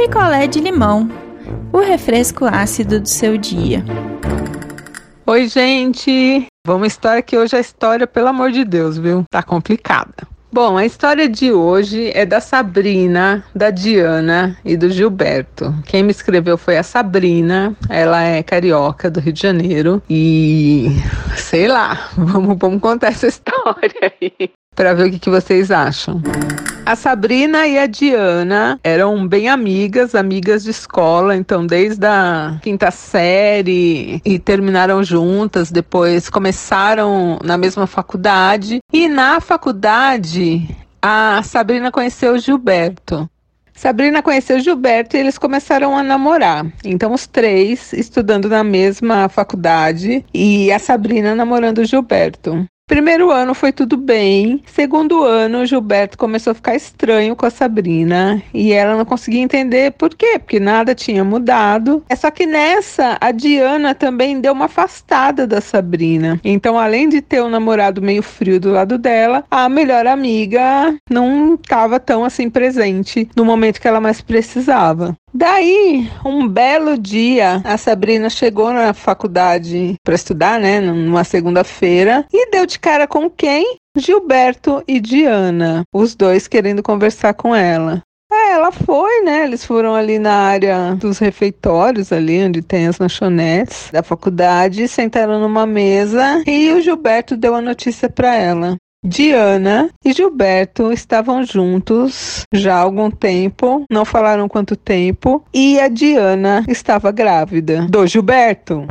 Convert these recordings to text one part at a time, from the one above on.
picolé de limão, o refresco ácido do seu dia. Oi, gente! Vamos história que hoje a história, pelo amor de Deus, viu? Tá complicada. Bom, a história de hoje é da Sabrina, da Diana e do Gilberto. Quem me escreveu foi a Sabrina, ela é carioca do Rio de Janeiro e sei lá, vamos contar essa história aí para ver o que vocês acham. A Sabrina e a Diana eram bem amigas de escola, então desde a quinta série e terminaram juntas, depois começaram na mesma faculdade e na faculdade a Sabrina conheceu o Gilberto. Sabrina conheceu o Gilberto e eles começaram a namorar. Então os três estudando na mesma faculdade e a Sabrina namorando o Gilberto. Primeiro ano foi tudo bem. Segundo ano, o Gilberto começou a ficar estranho com a Sabrina e ela não conseguia entender por quê, porque nada tinha mudado. É só que nessa, a Diana também deu uma afastada da Sabrina. Então, além de ter um namorado meio frio do lado dela, a melhor amiga não estava tão assim presente no momento que ela mais precisava. Daí, um belo dia, a Sabrina chegou na faculdade para estudar, né, numa segunda-feira, e deu de cara com quem? Gilberto e Diana, os dois querendo conversar com ela. Ela foi, né, eles foram ali na área dos refeitórios, ali onde tem as lanchonetes da faculdade, sentaram numa mesa e o Gilberto deu a notícia para ela. Diana e Gilberto estavam juntos já há algum tempo, não falaram quanto tempo, e a Diana estava grávida do Gilberto.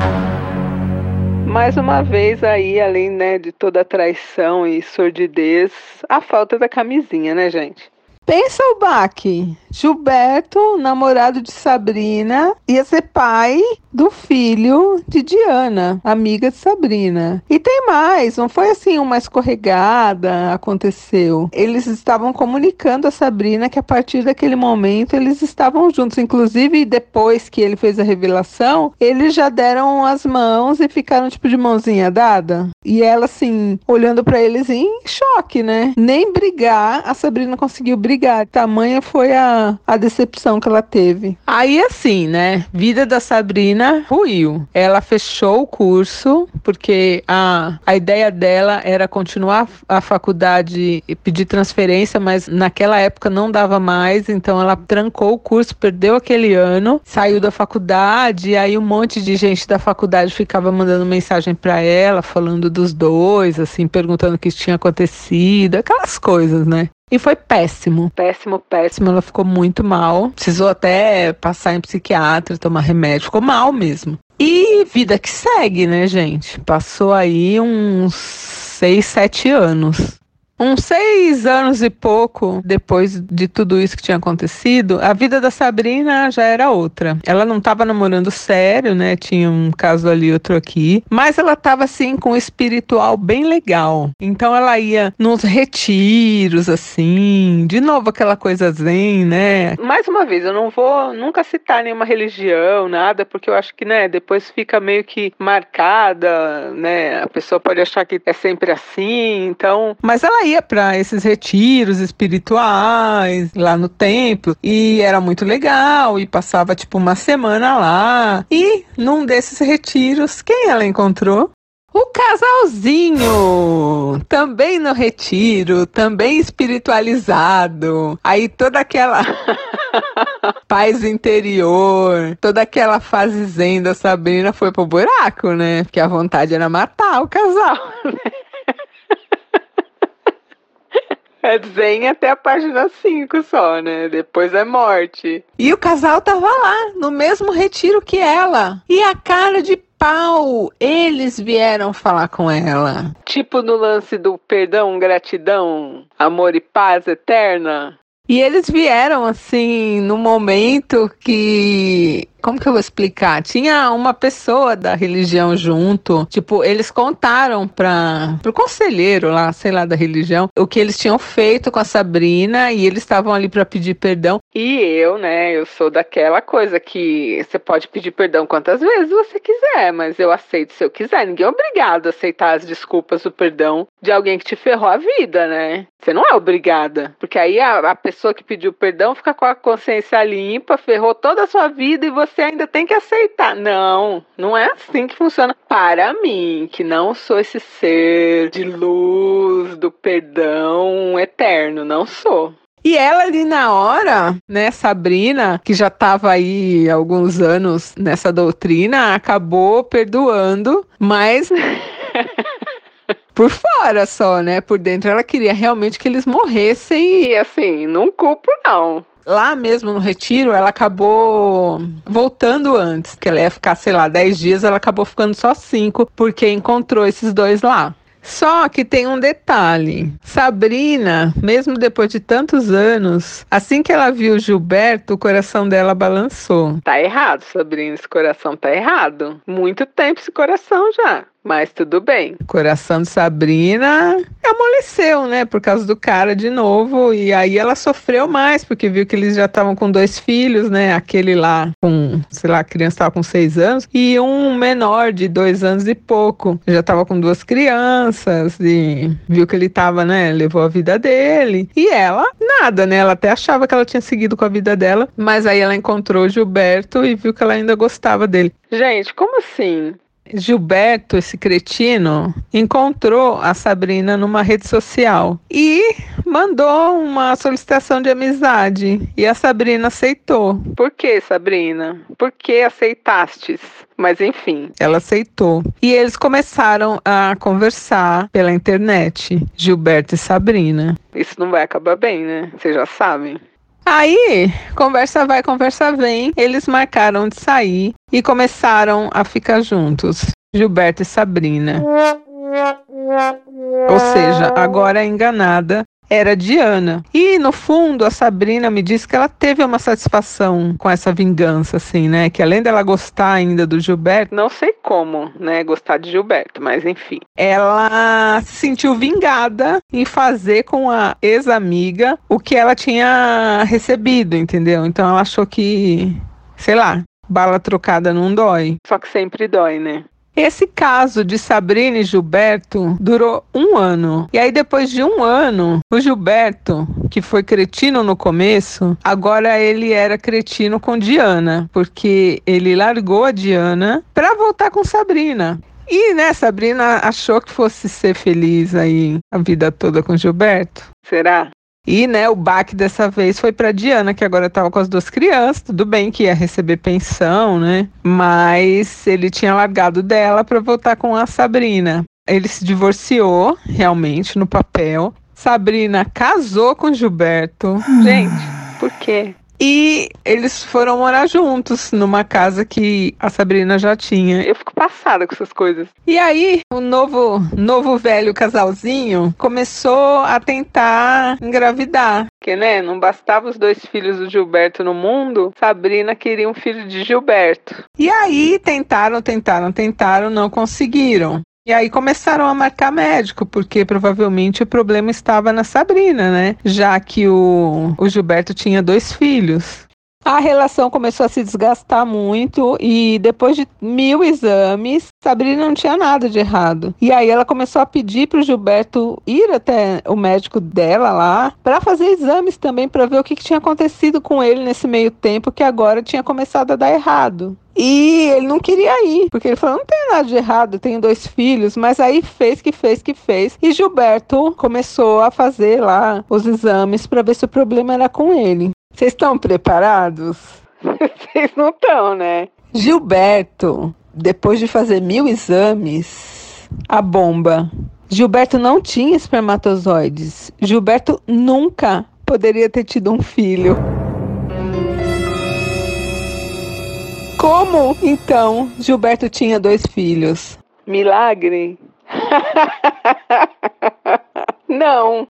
Mais uma vez aí, além, né, de toda a traição e sordidez, a falta da camisinha, né, gente? Pensa o baque. Gilberto, namorado de Sabrina, ia ser pai do filho de Diana, amiga de Sabrina. E tem mais, não foi assim uma escorregada, aconteceu. Eles estavam comunicando a Sabrina que a partir daquele momento eles estavam juntos. Inclusive, depois que ele fez a revelação, eles já deram as mãos e ficaram tipo de mãozinha dada. E ela assim, olhando pra eles em choque, né? Nem brigar, a Sabrina conseguiu brigar. Tamanha foi a decepção que ela teve. Aí assim, né? Vida da Sabrina ruiu. Ela fechou o curso, porque a ideia dela era continuar a faculdade e pedir transferência, mas naquela época não dava mais, então ela trancou o curso, perdeu aquele ano, saiu da faculdade, e aí um monte de gente da faculdade ficava mandando mensagem pra ela, falando dos dois, assim, perguntando o que tinha acontecido, aquelas coisas, né? E foi péssimo, péssimo, péssimo. Ela ficou muito mal. Precisou até passar em psiquiatra, tomar remédio. Ficou mal mesmo. E vida que segue, né, gente? Passou aí uns 6, 7 anos. Uns 6 anos e pouco depois de tudo isso que tinha acontecido, a vida da Sabrina já era outra. Ela não estava namorando sério, né? Tinha um caso ali, outro aqui. Mas ela estava, assim, com um espiritual bem legal. Então ela ia nos retiros, assim. De novo aquela coisa zen, né? Mais uma vez, eu não vou nunca citar nenhuma religião, nada, porque eu acho que, né, depois fica meio que marcada, né? A pessoa pode achar que é sempre assim, então... Mas ela ia para esses retiros espirituais lá no templo e era muito legal e passava tipo uma semana lá e num desses retiros quem ela encontrou? O casalzinho, também no retiro, também espiritualizado, aí toda aquela paz interior, toda aquela fase zen da Sabrina foi pro buraco, né? Porque a vontade era matar o casal, né? É zen até a página 5 só, né? Depois é morte. E o casal tava lá, no mesmo retiro que ela. E a cara de pau, eles vieram falar com ela. Tipo no lance do perdão, gratidão, amor e paz eterna. E eles vieram, assim, no momento que Como que eu vou explicar? Tinha uma pessoa da religião junto, tipo, eles contaram pro conselheiro lá, sei lá, da religião, o que eles tinham feito com a Sabrina e eles estavam ali pra pedir perdão. E eu, né, eu sou daquela coisa que você pode pedir perdão quantas vezes você quiser, mas eu aceito se eu quiser. Ninguém é obrigado a aceitar as desculpas, o perdão de alguém que te ferrou a vida, né? Você não é obrigada, porque aí a pessoa que pediu perdão fica com a consciência limpa, ferrou toda a sua vida e você ainda tem que aceitar. Não, não é assim que funciona. Para mim, que não sou esse ser de luz, do perdão eterno, não sou. E ela ali na hora, né, Sabrina, que já estava aí há alguns anos nessa doutrina, acabou perdoando, mas... por fora só, né? Por dentro ela queria realmente que eles morressem e, assim, não culpo não. Lá mesmo no retiro, ela acabou voltando antes, que ela ia ficar, sei lá, 10 dias, ela acabou ficando só 5, porque encontrou esses dois lá. Só que tem um detalhe. Sabrina, mesmo depois de tantos anos, assim que ela viu Gilberto, o coração dela balançou. Tá errado, Sabrina, esse coração tá errado. Muito tempo esse coração já. Mas tudo bem. O coração de Sabrina amoleceu, né? Por causa do cara de novo. E aí ela sofreu mais, porque viu que eles já estavam com 2 filhos, né? Aquele lá com, sei lá, a criança estava com 6 anos. E um menor de 2 anos e pouco. Já estava com 2 crianças. E viu que ele estava, né? Levou a vida dele. E ela, nada, né? Ela até achava que ela tinha seguido com a vida dela. Mas aí ela encontrou o Gilberto e viu que ela ainda gostava dele. Gente, como assim? Gilberto, esse cretino, encontrou a Sabrina numa rede social e mandou uma solicitação de amizade e a Sabrina aceitou. Por que, Sabrina? Por que aceitastes? Mas enfim, ela aceitou. E eles começaram a conversar pela internet, Gilberto e Sabrina. Isso não vai acabar bem, né? Vocês já sabem. Aí, conversa vai, conversa vem, eles marcaram de sair e começaram a ficar juntos, Gilberto e Sabrina. Ou seja, agora a enganada era Diana. E, no fundo, a Sabrina me disse que ela teve uma satisfação com essa vingança, assim, né? Que além dela gostar ainda do Gilberto, não sei como, né, gostar de Gilberto, mas enfim. Ela se sentiu vingada em fazer com a ex-amiga o que ela tinha recebido, entendeu? Então ela achou que, sei lá, bala trocada não dói. Só que sempre dói, né? Esse caso de Sabrina e Gilberto durou 1 ano. E aí, depois de 1 ano, o Gilberto, que foi cretino no começo, agora ele era cretino com Diana, porque ele largou a Diana para voltar com Sabrina. E, né, Sabrina achou que fosse ser feliz aí a vida toda com Gilberto. Será? E, né, o baque dessa vez foi pra Diana, que agora estava com as 2 crianças. Tudo bem que ia receber pensão, né? Mas ele tinha largado dela para voltar com a Sabrina. Ele se divorciou, realmente, no papel. Sabrina casou com Gilberto. Gente, por quê? E eles foram morar juntos numa casa que a Sabrina já tinha. Eu fico passada com essas coisas. E aí, o novo velho casalzinho começou a tentar engravidar. Porque, né, não bastava os 2 filhos do Gilberto no mundo, Sabrina queria um filho de Gilberto. E aí, tentaram, não conseguiram. E aí começaram a marcar médico, porque provavelmente o problema estava na Sabrina, né? Já que o Gilberto tinha 2 filhos. A relação começou a se desgastar muito e depois de 1000 exames, Sabrina não tinha nada de errado. E aí ela começou a pedir para o Gilberto ir até o médico dela lá para fazer exames também para ver o que tinha acontecido com ele nesse meio tempo que agora tinha começado a dar errado. E ele não queria ir, porque ele falou, não tem nada de errado, eu tenho 2 filhos, mas aí fez. E Gilberto começou a fazer lá os exames para ver se o problema era com ele. Vocês estão preparados? Vocês não estão, né? Gilberto, depois de fazer 1000 exames, a bomba. Gilberto não tinha espermatozoides. Gilberto nunca poderia ter tido um filho. Como, então, Gilberto tinha 2 filhos? Milagre? Não.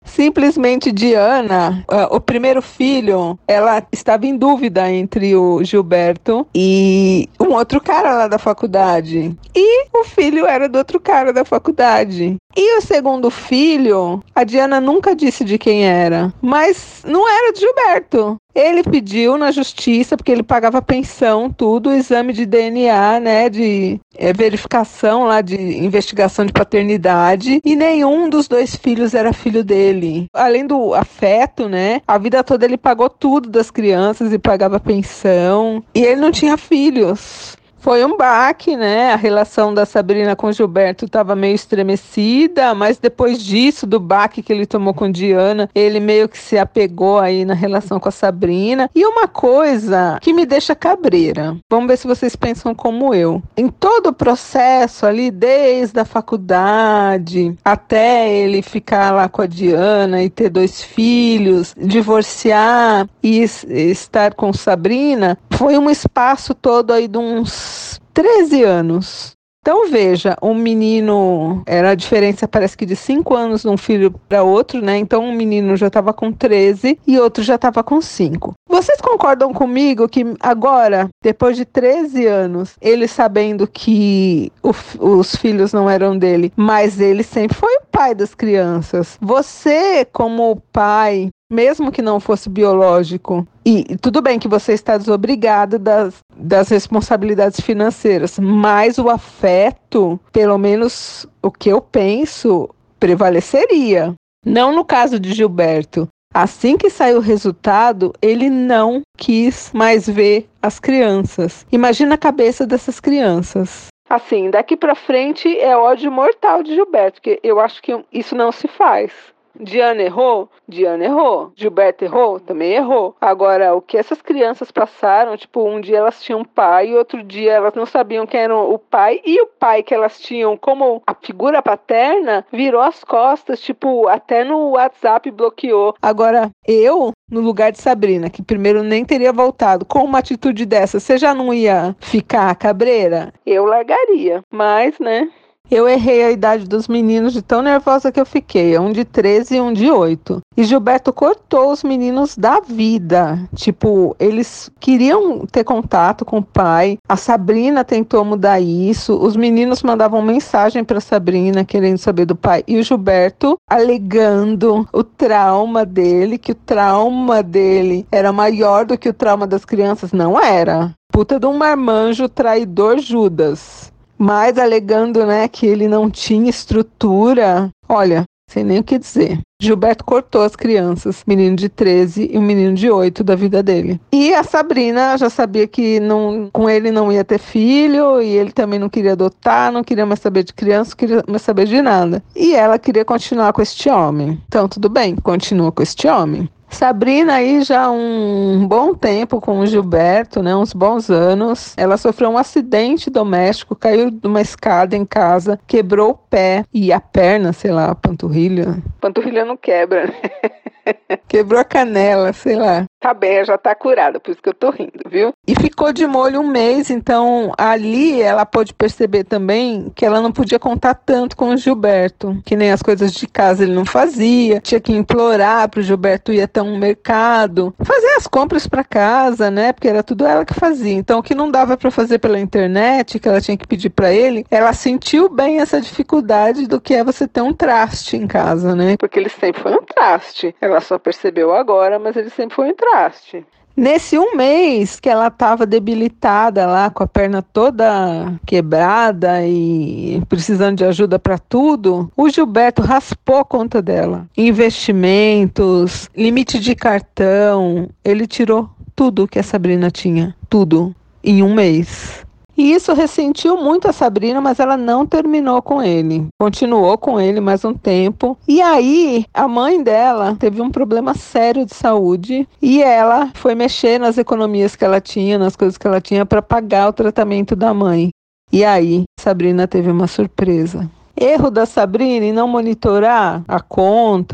Simplesmente Diana, o primeiro filho, ela estava em dúvida entre o Gilberto e um outro cara lá da faculdade. E o filho era do outro cara da faculdade. E o segundo filho, a Diana nunca disse de quem era, mas não era de Gilberto. Ele pediu na justiça, porque ele pagava pensão, tudo, exame de DNA, né, de verificação lá, de investigação de paternidade, e nenhum dos dois filhos era filho dele. Além do afeto, né, a vida toda ele pagou tudo das crianças e pagava pensão, e ele não tinha filhos. Foi um baque, né? A relação da Sabrina com o Gilberto estava meio estremecida, mas depois disso, do baque que ele tomou com Diana, ele meio que se apegou aí na relação com a Sabrina. E uma coisa que me deixa cabreira, vamos ver se vocês pensam como eu. Em todo o processo ali, desde a faculdade até ele ficar lá com a Diana e ter 2 filhos, divorciar e estar com Sabrina, foi um espaço todo aí de uns 13 anos. Então veja, um menino, era a diferença parece que de 5 anos de um filho para outro, né? Então um menino já estava com 13 e outro já estava com 5. Vocês concordam comigo que agora, depois de 13 anos, ele sabendo que os filhos não eram dele, mas ele sempre foi o pai das crianças. Você, como pai, mesmo que não fosse biológico, e tudo bem que você está desobrigado das responsabilidades financeiras, mas o afeto, pelo menos o que eu penso, prevaleceria. Não no caso de Gilberto. Assim que saiu o resultado, ele não quis mais ver as crianças. Imagina a cabeça dessas crianças. Assim, daqui para frente é ódio mortal de Gilberto, porque eu acho que isso não se faz. Diana errou? Diana errou. Gilberto errou? Também errou. Agora, o que essas crianças passaram, tipo, um dia elas tinham pai e outro dia elas não sabiam quem era o pai, e o pai que elas tinham como a figura paterna virou as costas, tipo, até no WhatsApp bloqueou. Agora, eu, no lugar de Sabrina, que primeiro nem teria voltado, com uma atitude dessa, você já não ia ficar cabreira? Eu largaria, mas, né? Eu errei a idade dos meninos de tão nervosa que eu fiquei. Um de 13 e um de 8. E Gilberto cortou os meninos da vida. Tipo, eles queriam ter contato com o pai. A Sabrina tentou mudar isso. Os meninos mandavam mensagem para Sabrina querendo saber do pai. E o Gilberto alegando o trauma dele, que o trauma dele era maior do que o trauma das crianças. Não era. Puta de um marmanjo traidor Judas. Mas alegando, né, que ele não tinha estrutura. Olha, sem nem o que dizer. Gilberto cortou as crianças, menino de 13 e um menino de 8 da vida dele. E a Sabrina já sabia que com ele não ia ter filho, e ele também não queria adotar, não queria mais saber de criança, não queria mais saber de nada. E ela queria continuar com este homem. Então, tudo bem, continua com este homem. Sabrina aí já há um bom tempo com o Gilberto, né, uns bons anos. Ela sofreu um acidente doméstico, caiu de uma escada em casa, quebrou o pé e a perna, sei lá, a panturrilha. Panturrilha não quebra, né? Quebrou a canela, sei lá. Tá bem, já tá curada, por isso que eu tô rindo, viu? E ficou de molho um mês, então ali ela pôde perceber também que ela não podia contar tanto com o Gilberto, que nem as coisas de casa ele não fazia, tinha que implorar pro Gilberto ir até um mercado, fazer as compras pra casa, né? Porque era tudo ela que fazia. Então o que não dava pra fazer pela internet, que ela tinha que pedir pra ele, ela sentiu bem essa dificuldade do que é você ter um traste em casa, né? Porque ele sempre foi um traste. Ela só percebeu agora, mas ele sempre foi um traste. Nesse um mês que ela estava debilitada lá, com a perna toda quebrada e precisando de ajuda para tudo, o Gilberto raspou a conta dela. Investimentos, limite de cartão, ele tirou tudo que a Sabrina tinha, tudo, em um mês. E isso ressentiu muito a Sabrina, mas ela não terminou com ele. Continuou com ele mais um tempo. E aí, a mãe dela teve um problema sério de saúde e ela foi mexer nas economias que ela tinha, nas coisas que ela tinha para pagar o tratamento da mãe. E aí, Sabrina teve uma surpresa. Erro da Sabrina em não monitorar a conta,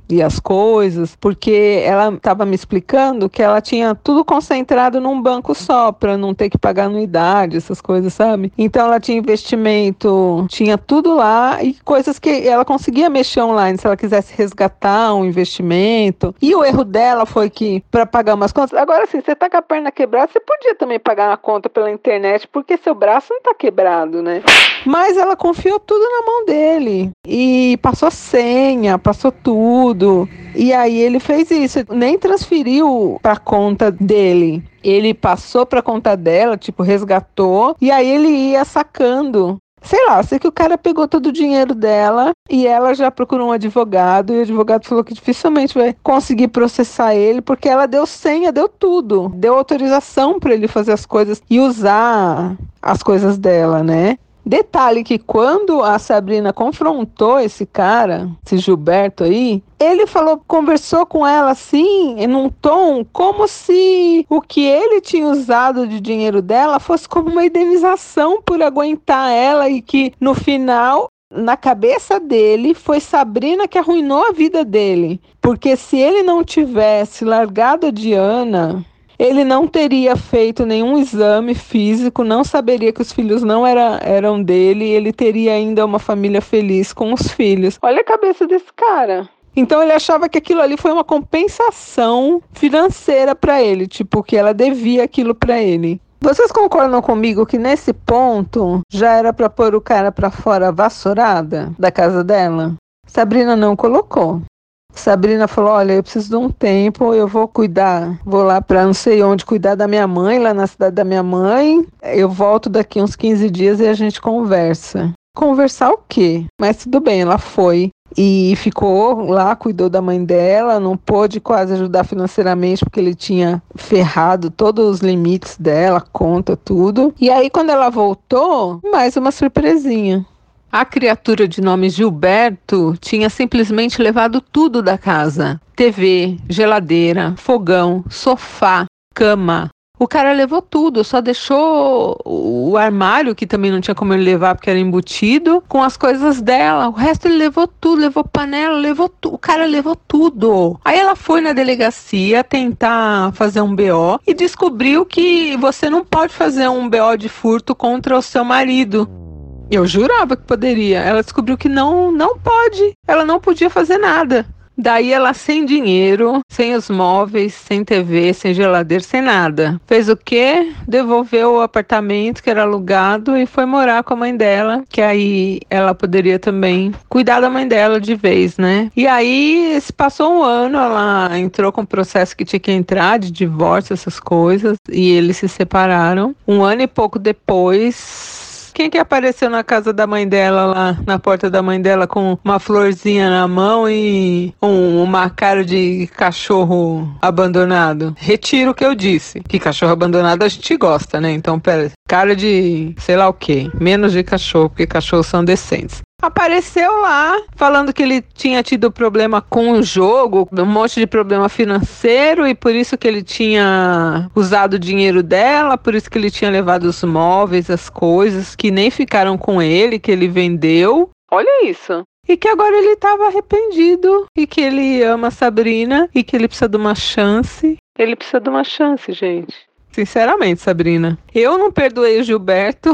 e as coisas, porque ela estava me explicando que ela tinha tudo concentrado num banco só, para não ter que pagar anuidade, essas coisas, sabe? Então ela tinha investimento, tinha tudo lá e coisas que ela conseguia mexer online, se ela quisesse resgatar um investimento. E o erro dela foi que, para pagar umas contas, agora assim, você tá com a perna quebrada, você podia também pagar uma conta pela internet, porque seu braço não tá quebrado, né? Mas ela confiou tudo na mão dele e passou senha, passou tudo. E aí ele fez isso, nem transferiu para conta dele. Ele passou para conta dela, tipo, resgatou, e aí ele ia sacando. Sei lá, sei que o cara pegou todo o dinheiro dela e ela já procurou um advogado e o advogado falou que dificilmente vai conseguir processar ele porque ela deu senha, deu tudo, deu autorização para ele fazer as coisas e usar as coisas dela, né? Detalhe que quando a Sabrina confrontou esse cara, esse Gilberto aí, ele conversou com ela assim, em um tom como se o que ele tinha usado de dinheiro dela fosse como uma indenização por aguentar ela e que no final, na cabeça dele, foi Sabrina que arruinou a vida dele. Porque se ele não tivesse largado a Diana, ele não teria feito nenhum exame físico, não saberia que os filhos não eram dele, e ele teria ainda uma família feliz com os filhos. Olha a cabeça desse cara. Então ele achava que aquilo ali foi uma compensação financeira para ele, tipo, que ela devia aquilo para ele. Vocês concordam comigo que nesse ponto já era para pôr o cara para fora vassourada da casa dela? Sabrina não colocou. Sabrina falou, olha, eu preciso de um tempo, eu vou lá para não sei onde cuidar da minha mãe, lá na cidade da minha mãe, eu volto daqui uns 15 dias e a gente conversa. Conversar o quê? Mas tudo bem, ela foi e ficou lá, cuidou da mãe dela, não pôde quase ajudar financeiramente porque ele tinha ferrado todos os limites dela, conta, tudo. E aí quando ela voltou, mais uma surpresinha. A criatura de nome Gilberto tinha simplesmente levado tudo da casa. TV, geladeira, fogão, sofá, cama. O cara levou tudo, só deixou o armário, que também não tinha como ele levar porque era embutido, com as coisas dela. O resto ele levou tudo, levou panela, levou tudo. O cara levou tudo. Aí ela foi na delegacia tentar fazer um BO e descobriu que você não pode fazer um BO de furto contra o seu marido. Eu jurava que poderia. Ela descobriu que não pode. Ela não podia fazer nada. Daí ela sem dinheiro, sem os móveis, sem TV, sem geladeira, sem nada. Fez o quê? Devolveu o apartamento que era alugado e foi morar com a mãe dela, que aí ela poderia também cuidar da mãe dela de vez, né? E aí se passou um ano, ela entrou com o processo que tinha que entrar, de divórcio, essas coisas, e eles se separaram. Um ano e pouco depois, quem que apareceu na casa da mãe dela, lá na porta da mãe dela, com uma florzinha na mão e uma cara de cachorro abandonado? Retiro o que eu disse, que cachorro abandonado a gente gosta, né? Então, pera, cara de sei lá o quê, menos de cachorro, porque cachorros são decentes. Apareceu lá, falando que ele tinha tido problema com o jogo, um monte de problema financeiro, e por isso que ele tinha usado o dinheiro dela, por isso que ele tinha levado os móveis, as coisas, que nem ficaram com ele, que ele vendeu. Olha isso. E que agora ele estava arrependido, e que ele ama a Sabrina, e que ele precisa de uma chance. Ele precisa de uma chance, gente. Sinceramente, Sabrina, eu não perdoei o Gilberto,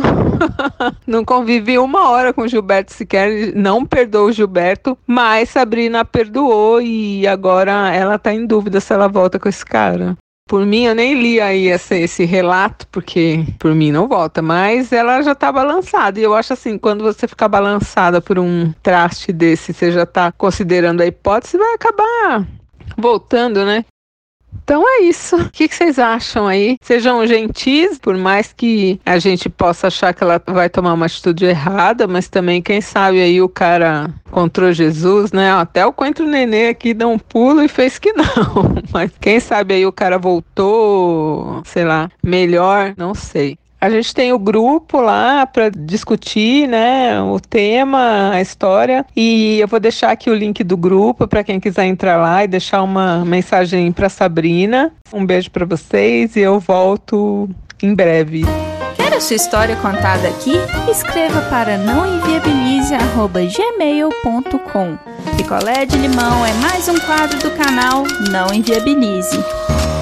não convivi uma hora com o Gilberto sequer, não perdoou o Gilberto, mas Sabrina perdoou e agora ela tá em dúvida se ela volta com esse cara. Por mim, eu nem li aí esse relato, porque por mim não volta, mas ela já tá balançada. E eu acho assim, quando você ficar balançada por um traste desse, você já tá considerando a hipótese, vai acabar voltando, né? Então é isso. O que vocês acham aí? Sejam gentis, por mais que a gente possa achar que ela vai tomar uma atitude errada, mas também, quem sabe aí o cara encontrou Jesus, né? Até o Coentro Nenê aqui deu um pulo e fez que não. Mas quem sabe aí o cara voltou, sei lá, melhor, não sei. A gente tem o grupo lá para discutir, né, o tema, a história, e eu vou deixar aqui o link do grupo para quem quiser entrar lá e deixar uma mensagem para Sabrina. Um beijo para vocês e eu volto em breve. Quer a sua história contada aqui? Escreva para nãoenviabilize@gmail.com. Picolé de limão é mais um quadro do canal Não Enviabilize.